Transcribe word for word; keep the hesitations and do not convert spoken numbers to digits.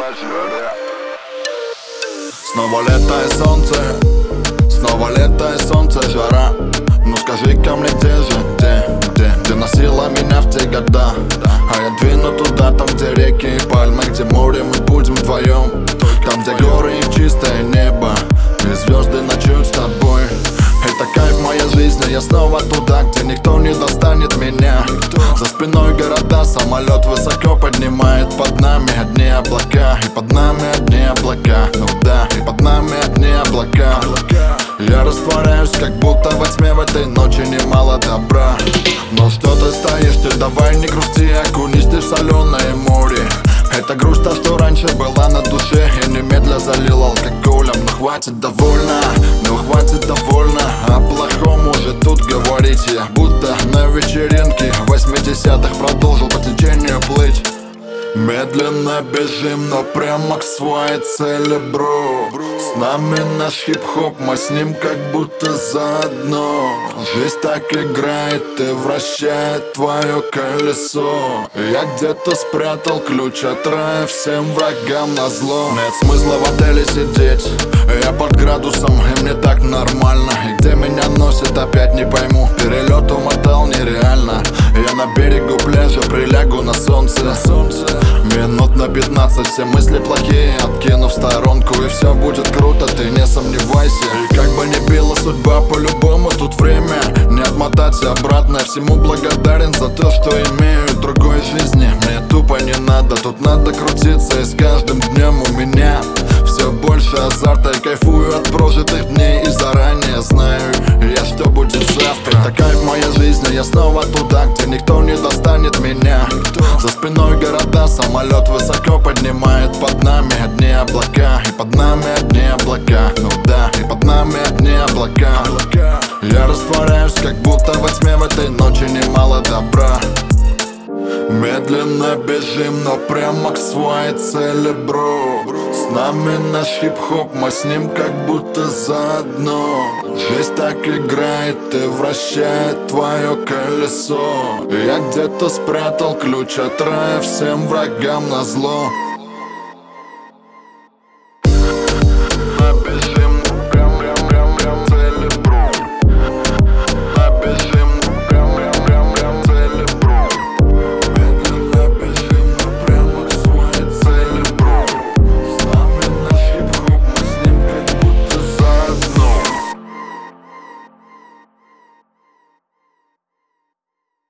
Снова лето и солнце, снова лето и солнце, жара. Ну скажи-ка мне, где же, где, где, где носила меня в те года? А я двину туда, там где реки и пальмы, где море мы будем вдвоем. Там где горы и чистое небо, и звезды ночуют с тобой. Это кайф моей жизни, я снова туда, где никто не достанет меня. За спиной города, самолет высоко поднимает. Под нами одни облака, и под нами одни облака. Ну да, и под нами одни облака. Я растворяюсь, как будто во тьме, в этой ночи немало добра. Но что ты стоишь, ты давай не грусти, окунись ты в соленое море. Это грусть, та, что раньше была на душе, и немедля залил алкоголем. Ну хватит, довольно, ну хватит, довольно. О плохом уже тут говорить. Я будто на вечеринке восьмидесятых продолжил по течению плыть. Медленно бежим, но прямо к своей цели, бро. С нами наш хип-хоп, мы с ним как будто заодно. Жизнь так играет и вращает твое колесо. Я где-то спрятал ключ от рая всем врагам назло. Нет смысла в отеле сидеть, я под градусом, и мне так нормально. И где меня носит, опять не пойму. Перелет умотал нереально. Я на берегу пляжа прилягу на солнце. Минут на пятнадцать все мысли плохие откину в сторонку, и все будет круто, ты не сомневайся. И как бы ни била судьба, по-любому тут время не отмотать обратно. Я всему благодарен за то, что имею другой жизни. Мне тупо не надо, тут надо крутиться, и с каждым днем у меня все больше азарта. Я кайфую от прожитых дней и заранее знаю я, что будет завтра. Это кайф моей жизни, я снова туда, где никто не достанет меня. За спиной города, самолет высоко поднимает. Под нами одни облака, и под нами одни облака. Ну да, и под нами одни облака. Я растворяюсь, как будто во тьме, в этой ночи немало добра. Медленно бежим, но прямо к своей цели, бро. С нами наш хип-хоп, мы с ним как будто заодно. Жизнь так играет и вращает твое колесо. Я где-то спрятал ключ от рая всем врагам назло.